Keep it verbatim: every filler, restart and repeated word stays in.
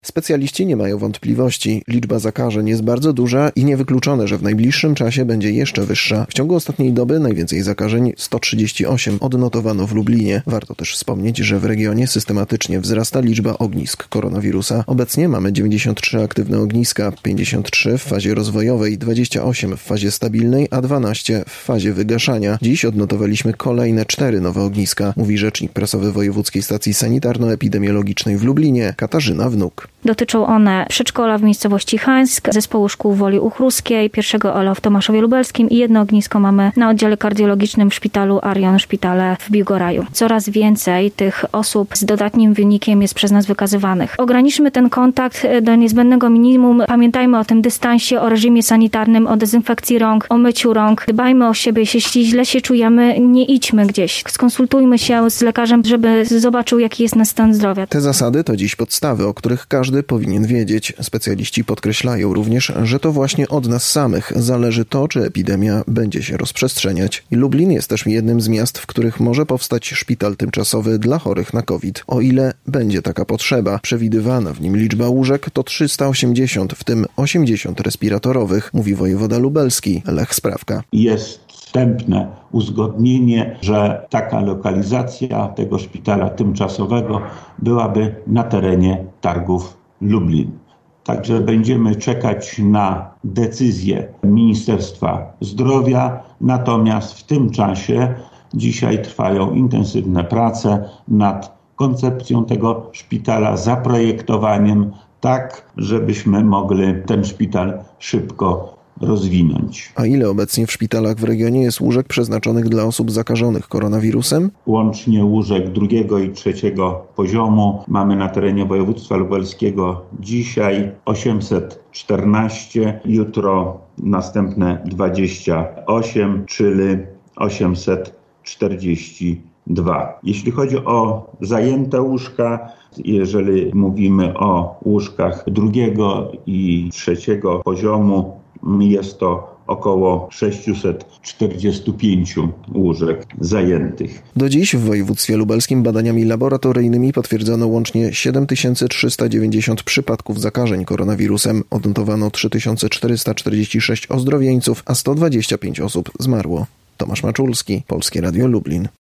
Specjaliści nie mają wątpliwości. Liczba zakażeń jest bardzo duża i niewykluczone, że w najbliższym czasie będzie jeszcze wyższa. W ciągu ostatniej doby najwięcej zakażeń, sto trzydzieści osiem, odnotowano w Lublinie. Warto też wspomnieć, że w regionie systematycznie wzrasta liczba ognisk koronawirusa. Obecnie mamy dziewięćdziesiąt trzy aktywne ogniska, pięćdziesiąt trzy w fazie rozwojowej, dwadzieścia osiem w fazie stabilnej, a dwanaście w fazie wygaszania. Dziś odnotowaliśmy kolejne cztery nowe ogniska, mówi rzecznik prasowy Wojewódzkiej Stacji Sanitarno-Epidemiologicznej w Lublinie, Katarzyna Wnuk. Dotyczą one przedszkola w miejscowości Hańsk, zespołu szkół Woli Uchruskiej, pierwszego O L O w Tomaszowie Lubelskim i jedno ognisko mamy na oddziale kardiologicznym w szpitalu Arion Szpitale w Biłgoraju. Coraz więcej tych osób z dodatnim wynikiem jest przez nas wykazywanych. Ograniczmy ten kontakt do niezbędnego minimum. Pamiętajmy o tym dystansie, o reżimie sanitarnym, o dezynfekcji rąk, o myciu rąk. Dbajmy o siebie. Jeśli źle się czujemy, nie idźmy gdzieś. Skonsultujmy się z lekarzem, żeby zobaczył, jaki jest nasz stan zdrowia. Te zasady to dziś podstawy, o których każdy powinien wiedzieć. Specjaliści podkreślają również, że to właśnie od nas samych zależy to, czy epidemia będzie się rozprzestrzeniać. I Lublin jest też jednym z miast, w których może powstać szpital tymczasowy dla chorych na COVID. O ile będzie taka potrzeba, przewidywana w nim liczba łóżek to trzysta osiemdziesiąt, w tym osiemdziesiąt respiratorowych, mówi wojewoda lubelski Lech Sprawka. Jest wstępne uzgodnienie, że taka lokalizacja tego szpitala tymczasowego byłaby na terenie Targów Lublin. Także będziemy czekać na decyzję Ministerstwa Zdrowia, natomiast w tym czasie dzisiaj trwają intensywne prace nad koncepcją tego szpitala, zaprojektowaniem tak, żebyśmy mogli ten szpital szybko rozwinąć. A ile obecnie w szpitalach w regionie jest łóżek przeznaczonych dla osób zakażonych koronawirusem? Łącznie łóżek drugiego i trzeciego poziomu mamy na terenie województwa lubelskiego dzisiaj osiemset czternaście, jutro następne dwadzieścia osiem, czyli osiemset czterdzieści dwa. Jeśli chodzi o zajęte łóżka, jeżeli mówimy o łóżkach drugiego i trzeciego poziomu, jest to około sześćset czterdzieści pięć łóżek zajętych. Do dziś w województwie lubelskim badaniami laboratoryjnymi potwierdzono łącznie siedem tysięcy trzysta dziewięćdziesiąt przypadków zakażeń koronawirusem. Odnotowano trzy tysiące czterysta czterdzieści sześć ozdrowieńców, a sto dwadzieścia pięć osób zmarło. Tomasz Maczulski, Polskie Radio Lublin.